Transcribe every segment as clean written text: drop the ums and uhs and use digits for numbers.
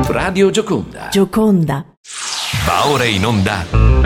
Radio Gioconda. Gioconda. Va ora in onda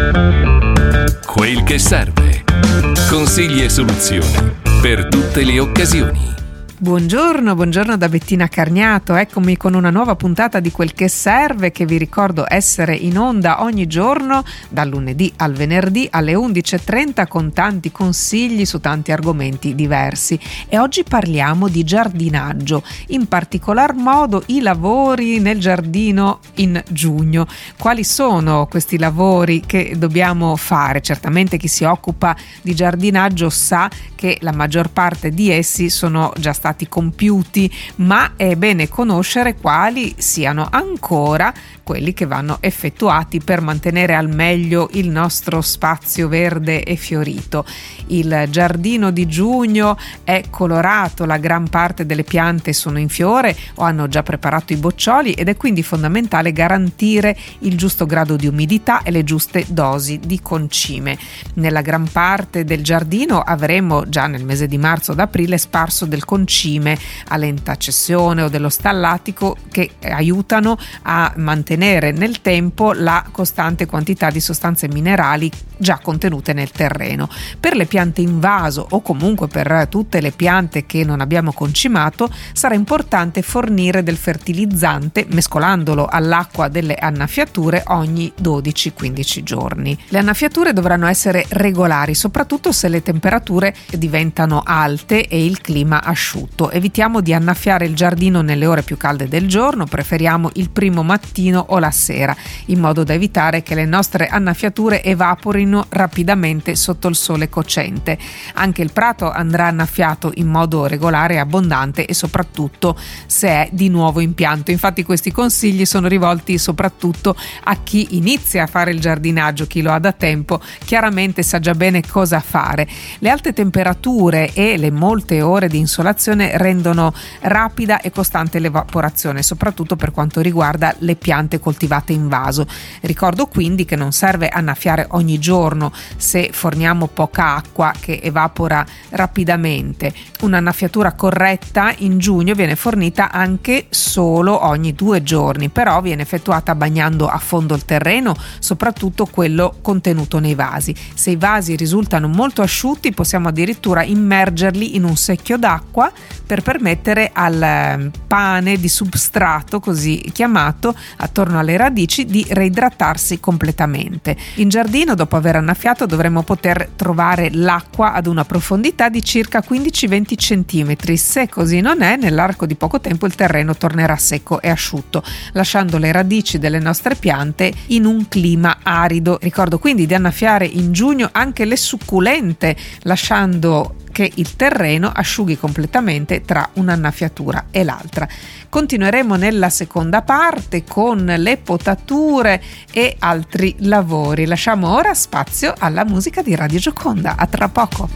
Quel che serve. Consigli e soluzioni per tutte le occasioni. Buongiorno da Bettina Carniato, eccomi con una nuova puntata di Quel che serve, che vi ricordo essere in onda ogni giorno dal lunedì al venerdì alle 11.30 con tanti consigli su tanti argomenti diversi. E oggi parliamo di giardinaggio, in particolar modo i lavori nel giardino in giugno. Quali sono questi lavori che dobbiamo fare? Certamente chi si occupa di giardinaggio sa che la maggior parte di essi sono già stati compiuti, ma è bene conoscere quali siano ancora quelli che vanno effettuati per mantenere al meglio il nostro spazio verde e fiorito. Il giardino di giugno è colorato, la gran parte delle piante sono in fiore o hanno già preparato i boccioli ed è quindi fondamentale garantire il giusto grado di umidità e le giuste dosi di concime. Nella gran parte del giardino avremo già nel mese di marzo ad aprile sparso del concime a lenta cessione o dello stallatico che aiutano a mantenere nel tempo la costante quantità di sostanze minerali già contenute nel terreno. Per le piante in vaso o comunque per tutte le piante che non abbiamo concimato sarà importante fornire del fertilizzante mescolandolo all'acqua delle annaffiature ogni 12-15 giorni. Le annaffiature dovranno essere regolari, soprattutto se le temperature diventano alte e il clima asciutto. Evitiamo di annaffiare il giardino nelle ore più calde del giorno, preferiamo il primo mattino o la sera, in modo da evitare che le nostre annaffiature evaporino rapidamente sotto il sole cocente. Anche il prato andrà annaffiato in modo regolare e abbondante e soprattutto se è di nuovo impianto. Infatti questi consigli sono rivolti soprattutto a chi inizia a fare il giardinaggio, chi lo ha da tempo chiaramente sa già bene cosa fare. Le alte temperature e le molte ore di insolazione rendono rapida e costante l'evaporazione, soprattutto per quanto riguarda le piante coltivate in vaso. Ricordo quindi che non serve annaffiare ogni giorno se forniamo poca acqua che evapora rapidamente. Un'annaffiatura corretta in giugno viene fornita anche solo ogni 2 giorni, però viene effettuata bagnando a fondo il terreno, soprattutto quello contenuto nei vasi. Se i vasi risultano molto asciutti possiamo addirittura immergerli in un secchio d'acqua per permettere al pane di substrato, così chiamato, attorno alle radici di reidratarsi completamente. In giardino, dopo aver annaffiato, dovremo poter trovare l'acqua ad una profondità di circa 15-20 cm. Se così non è, nell'arco di poco tempo il terreno tornerà secco e asciutto, lasciando le radici delle nostre piante in un clima arido. Ricordo quindi di annaffiare in giugno anche le succulente, lasciando che il terreno asciughi completamente tra un'annaffiatura e l'altra. Continueremo nella seconda parte con le potature e altri lavori. Lasciamo ora spazio alla musica di Radio Gioconda. A tra poco.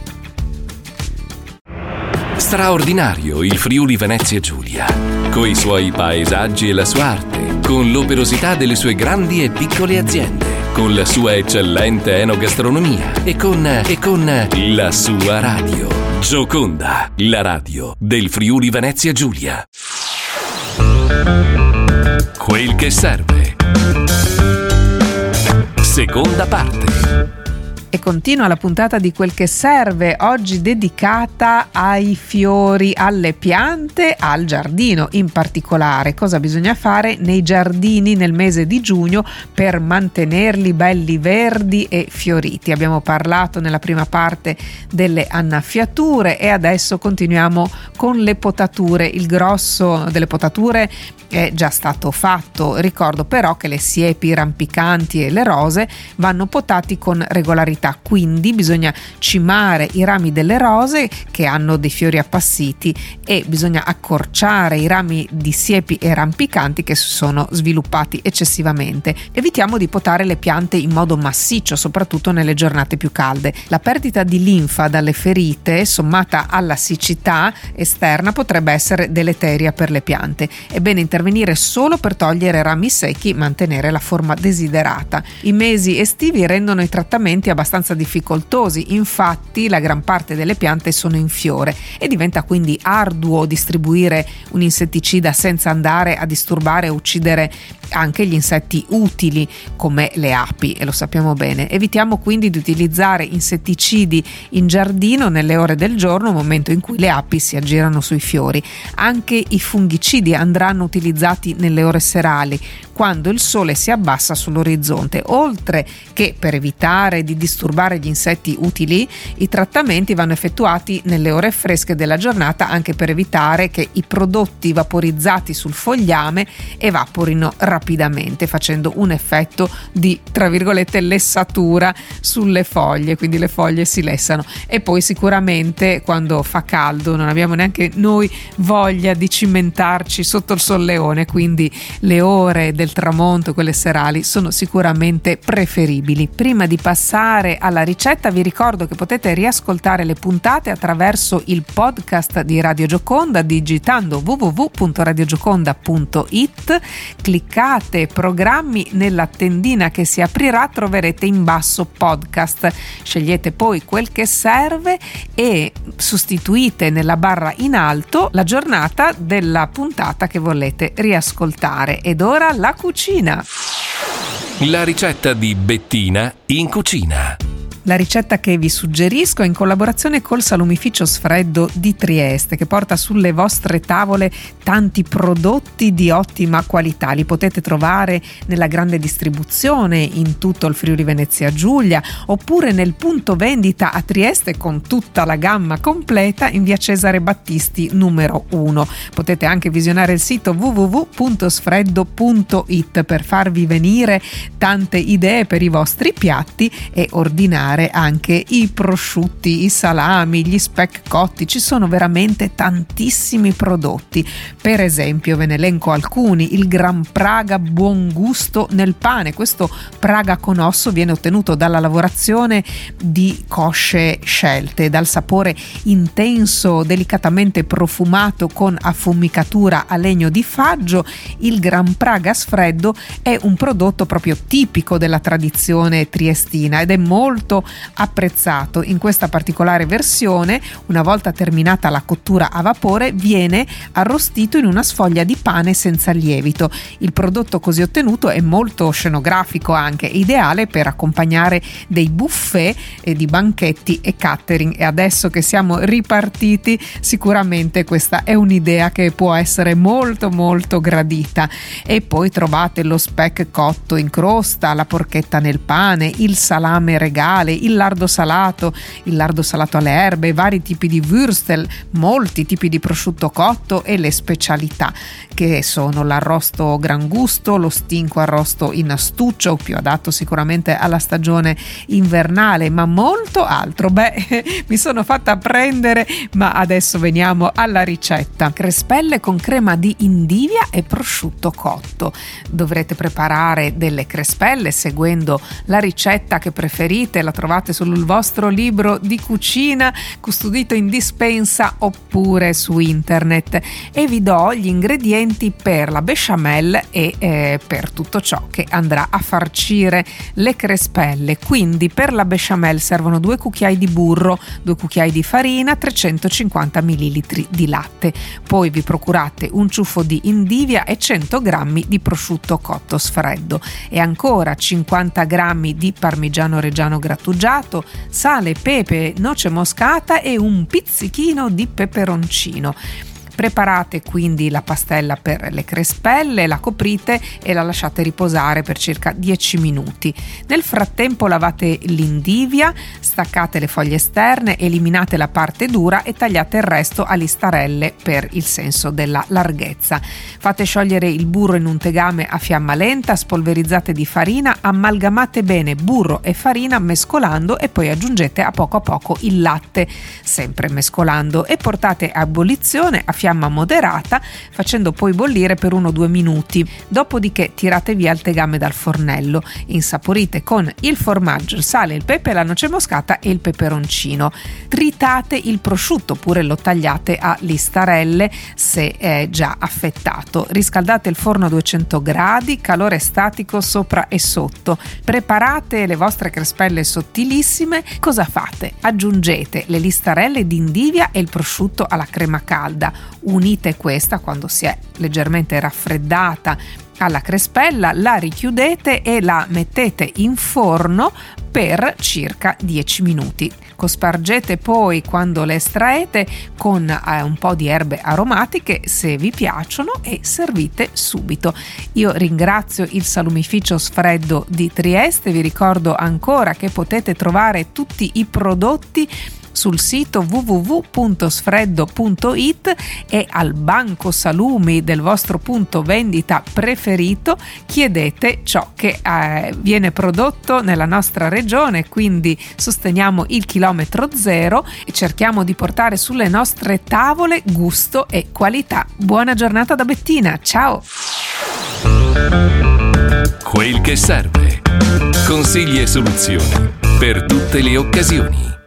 Straordinario il Friuli Venezia Giulia, coi suoi paesaggi e la sua arte, con l'operosità delle sue grandi e piccole aziende, con la sua eccellente enogastronomia e con la sua radio. Gioconda, la radio del Friuli Venezia Giulia. Quel che serve. Seconda parte. E continua la puntata di Quel che serve, oggi dedicata ai fiori, alle piante, al giardino in particolare. Cosa bisogna fare nei giardini nel mese di giugno per mantenerli belli verdi e fioriti? Abbiamo parlato nella prima parte delle annaffiature e adesso continuiamo con le potature. Il grosso delle potature è già stato fatto. Ricordo però che le siepi rampicanti e le rose vanno potati con regolarità, quindi bisogna cimare i rami delle rose che hanno dei fiori appassiti e bisogna accorciare i rami di siepi e rampicanti che si sono sviluppati eccessivamente. Evitiamo di potare le piante in modo massiccio, soprattutto nelle giornate più calde. La perdita di linfa dalle ferite sommata alla siccità esterna potrebbe essere deleteria per le piante. È bene intervenire solo per togliere rami secchi, mantenere la forma desiderata. I mesi estivi rendono i trattamenti abbastanza abbastanza difficoltosi, infatti la gran parte delle piante sono in fiore e diventa quindi arduo distribuire un insetticida senza andare a disturbare o uccidere anche gli insetti utili come le api, e lo sappiamo bene. Evitiamo quindi di utilizzare insetticidi in giardino nelle ore del giorno, momento in cui le api si aggirano sui fiori. Anche i fungicidi andranno utilizzati nelle ore serali, quando il sole si abbassa sull'orizzonte. Oltre che per evitare di disturbare gli insetti utili, i trattamenti vanno effettuati nelle ore fresche della giornata, anche per evitare che i prodotti vaporizzati sul fogliame evaporino rapidamente, facendo un effetto di, tra virgolette, lessatura sulle foglie, quindi le foglie si lessano. E poi sicuramente quando fa caldo non abbiamo neanche noi voglia di cimentarci sotto il solleone, quindi le ore del tramonto, quelle serali, sono sicuramente preferibili. Prima di passare alla ricetta vi ricordo che potete riascoltare le puntate attraverso il podcast di Radio Gioconda digitando www.radiogioconda.it. Cliccate programmi, nella tendina che si aprirà troverete in basso podcast, scegliete poi quel che serve e sostituite nella barra in alto la giornata della puntata che volete riascoltare. Ed ora la cucina. La ricetta di Bettina in cucina. La ricetta che vi suggerisco è in collaborazione col salumificio Sfreddo di Trieste, che porta sulle vostre tavole tanti prodotti di ottima qualità. Li potete trovare nella grande distribuzione in tutto il Friuli Venezia Giulia, oppure nel punto vendita a Trieste con tutta la gamma completa in via Cesare Battisti numero 1. Potete anche visionare il sito www.sfreddo.it per farvi venire tante idee per i vostri piatti e ordinare anche i prosciutti, i salami, gli speck cotti. Ci sono veramente tantissimi prodotti. Per esempio ve ne elenco alcuni: il Gran Praga buon gusto nel pane. Questo Praga con osso viene ottenuto dalla lavorazione di cosce scelte, dal sapore intenso, delicatamente profumato con affumicatura a legno di faggio. Il Gran Praga Sfreddo è un prodotto proprio tipico della tradizione triestina ed è molto apprezzato. In questa particolare versione, una volta terminata la cottura a vapore, viene arrostito in una sfoglia di pane senza lievito. Il prodotto così ottenuto è molto scenografico, anche ideale per accompagnare dei buffet di banchetti e catering. E adesso che siamo ripartiti, sicuramente questa è un'idea che può essere molto molto gradita. E poi trovate lo speck cotto in crosta, la porchetta nel pane, il salame regale, il lardo salato alle erbe, vari tipi di würstel, molti tipi di prosciutto cotto e le specialità che sono l'arrosto gran gusto, lo stinco arrosto in astuccio, più adatto sicuramente alla stagione invernale, ma molto altro. Mi sono fatta prendere, ma adesso veniamo alla ricetta. Crespelle con crema di indivia e prosciutto cotto. Dovrete preparare delle crespelle seguendo la ricetta che preferite, la trovate sul vostro libro di cucina custodito in dispensa oppure su internet, e vi do gli ingredienti per la besciamella e per tutto ciò che andrà a farcire le crespelle. Quindi per la besciamella servono 2 cucchiai di burro, 2 cucchiai di farina, 350 ml di latte. Poi vi procurate un ciuffo di indivia e 100 g di prosciutto cotto sfreddo e ancora 50 g di parmigiano reggiano grattugiato, sale, pepe, noce moscata e un pizzichino di peperoncino. Preparate quindi la pastella per le crespelle, la coprite e la lasciate riposare per circa 10 minuti. Nel frattempo lavate l'indivia, staccate le foglie esterne, eliminate la parte dura e tagliate il resto a listarelle per il senso della larghezza. Fate sciogliere il burro in un tegame a fiamma lenta, spolverizzate di farina, amalgamate bene burro e farina mescolando e poi aggiungete a poco il latte, sempre mescolando, e portate a ebollizione a fiamma fiamma moderata, facendo poi bollire per 1-2 minuti. Dopodiché tirate via il tegame dal fornello. Insaporite con il formaggio, il sale, il pepe, la noce moscata e il peperoncino. Tritate il prosciutto oppure lo tagliate a listarelle se è già affettato. Riscaldate il forno a 200 gradi, calore statico sopra e sotto. Preparate le vostre crespelle sottilissime. Cosa fate? Aggiungete le listarelle di indivia e il prosciutto alla crema calda. Unite questa quando si è leggermente raffreddata alla crespella, la richiudete e la mettete in forno per circa 10 minuti. Cospargete poi, quando le estraete, con un po' di erbe aromatiche se vi piacciono e servite subito. Io ringrazio il salumificio Sfreddo di Trieste, vi ricordo ancora che potete trovare tutti i prodotti sul sito www.sfreddo.it e al banco salumi del vostro punto vendita preferito chiedete ciò che viene prodotto nella nostra regione, quindi sosteniamo il chilometro zero e cerchiamo di portare sulle nostre tavole gusto e qualità. Buona giornata da Bettina, ciao! Quel che serve. Consigli e soluzioni per tutte le occasioni.